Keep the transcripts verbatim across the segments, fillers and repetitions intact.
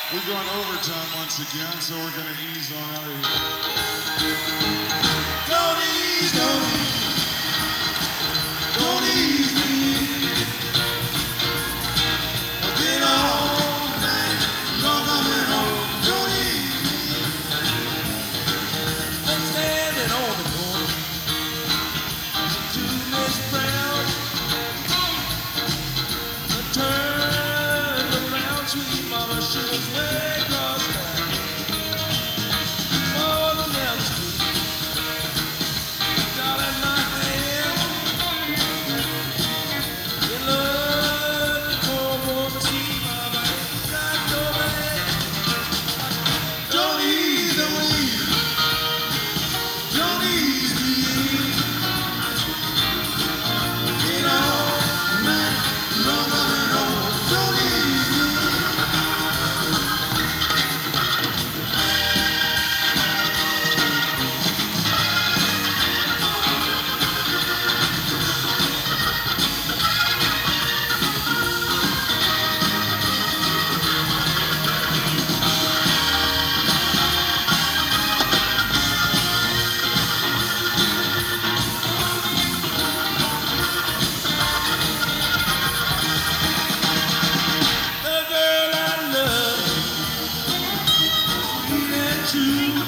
We're going overtime once again, so we're going to ease on out of here. Don't ease, don't ease, don't ease me. I've been all night, not coming home. Don't ease me. I'm standing on the corner, to Miss Brown. I turned around, sweet mama, she was way across town. Oh, the Main Street, darling, my hand. In love, the poor woman, sweet mama, ain't got no man. Don't ease, don't ease, don't ease me. Get on, man, no coming home. Don't ease me. The girl I love, sweet and true.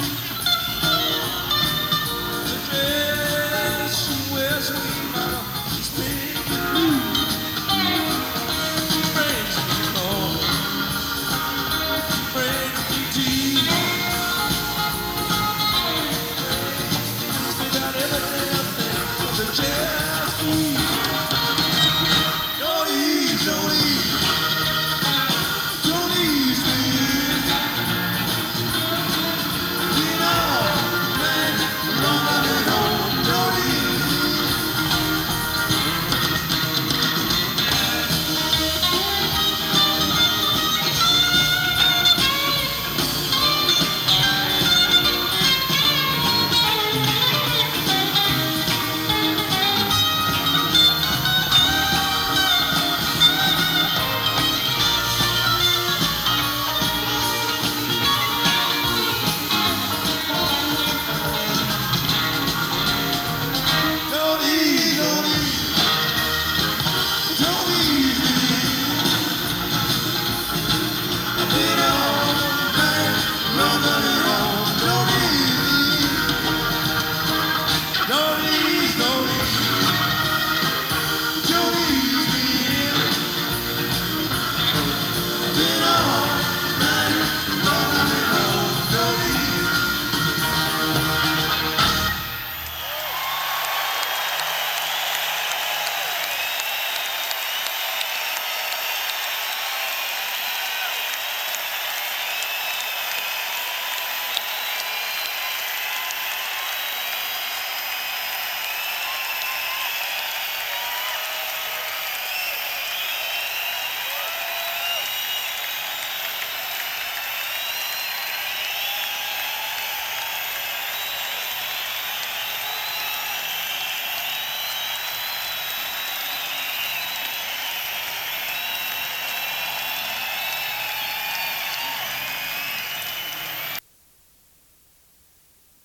The dress she wears, sweet mama, she's pink and blue. She brings me morning, she brings me tea. She's got everything I think, the just food.